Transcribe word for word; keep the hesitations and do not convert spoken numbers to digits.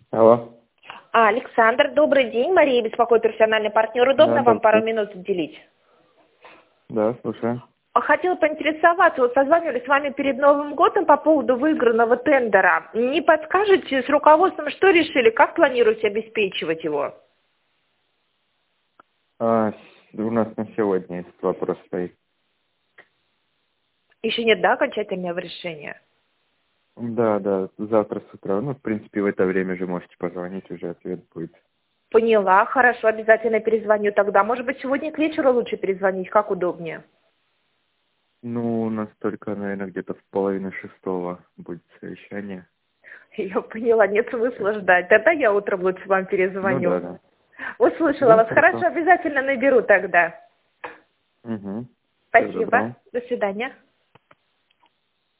Алло. А, Александр, добрый день. Мария беспокоит, профессиональный партнер. Удобно Да, вам пару добрый. минут уделить? Да, слушаю. А, Хотела поинтересоваться, вот созванивались с вами перед Новым годом по поводу выигранного тендера. Не подскажете с руководством, что решили, как планируете обеспечивать его? А, с- у нас на сегодня этот вопрос стоит. Еще нет, да, окончательного решения? Да, да, завтра с утра. Ну, в принципе, в это время же можете позвонить, уже ответ будет. Поняла, хорошо, обязательно перезвоню тогда. Может быть, сегодня к вечеру лучше перезвонить, как удобнее? Ну, у нас только, наверное, где-то в половине шестого будет совещание. Я поняла, нет смысла ждать. Тогда я утром лучше вам Ну да, перезвоню. да. Услышала Да, вас. хорошо. Хорошо, обязательно наберу тогда. Угу. Всего Спасибо. доброго. До свидания.